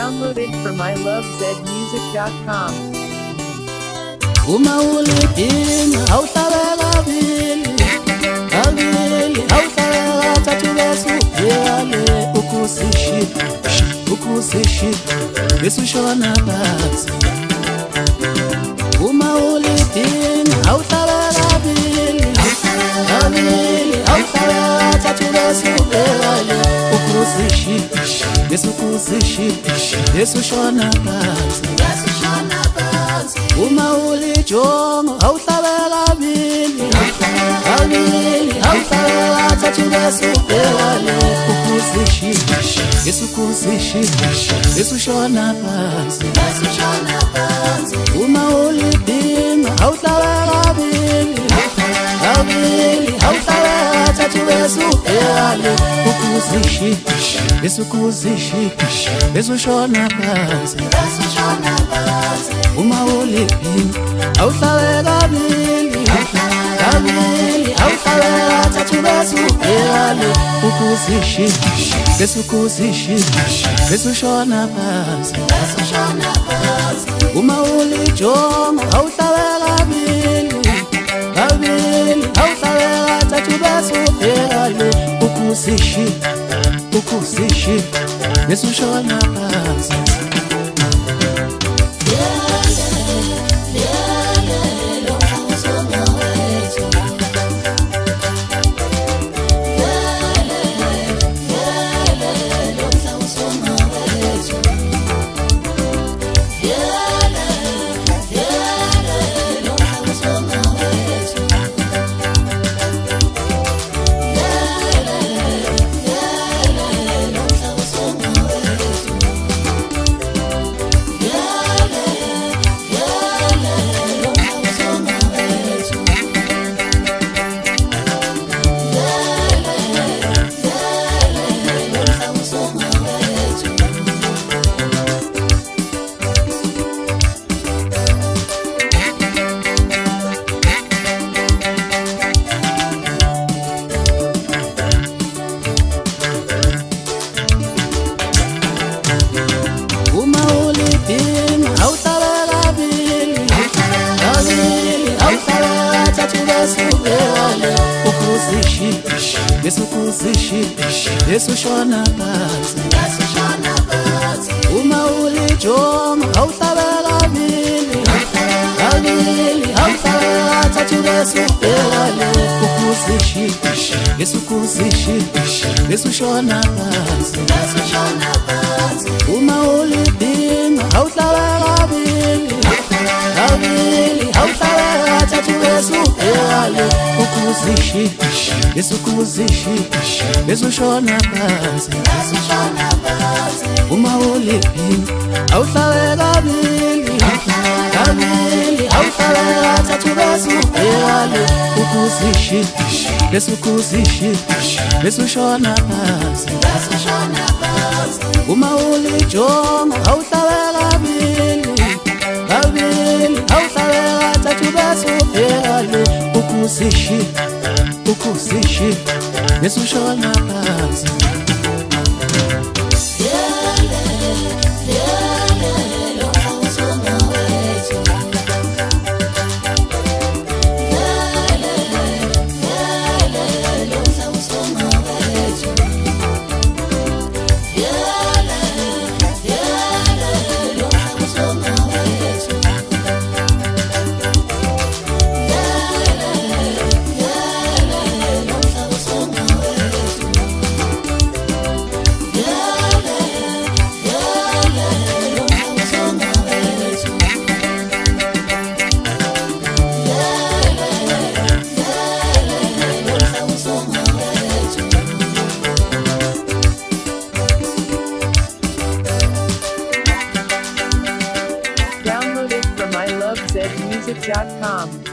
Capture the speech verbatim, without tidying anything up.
Downloaded from I love zed music dot com. Uma ulipinga awuhlabela bili abili awuhlabela thathu besubhekale ukusishila ukusishila besushona phansi. Uma ulipinga awuhlabela bili abili awuhlabela thathu besubhekale ukusishila besukusishila besushona phansi. Uma ulijonga awuhlabela bili abili awuhlabela thathu besubhekale ukusishila besukusishila besushona phansi. Uma ulidinga awuhlabela bili abili awuhlabela thathu besubhekale ukusishila besukusishila besushona phansi. Uma uliphinga awuhlabela bili abili awuhlabela thathu besubhekale ukusishila besukusishila besushona phansi. Uma ulijonga awuhlabela bili abili awuhlabela thathu besubhekale ukusishila ukusishila besushona phansi. Besushona phansi. Uma ulijonga awuhlabela bili abili awuhlabela thathu besubhekale ukusishila besukusishila besushona phansi. Uma ulidinga awuhlabela bili abili awuhlabela thathu besubhekale ukusishila besukusishila besushona phansi. Uma uliphinga awuhlabela bili abili awuhlabela thathu besubhekale ukusishila besukusishila besushona phansi. Uma ulijonga awuhlabela bili abili awuhlabela thathu besubhekale ukusishila ukusishila besushona phansi. Downloaded from I love zed music dot com.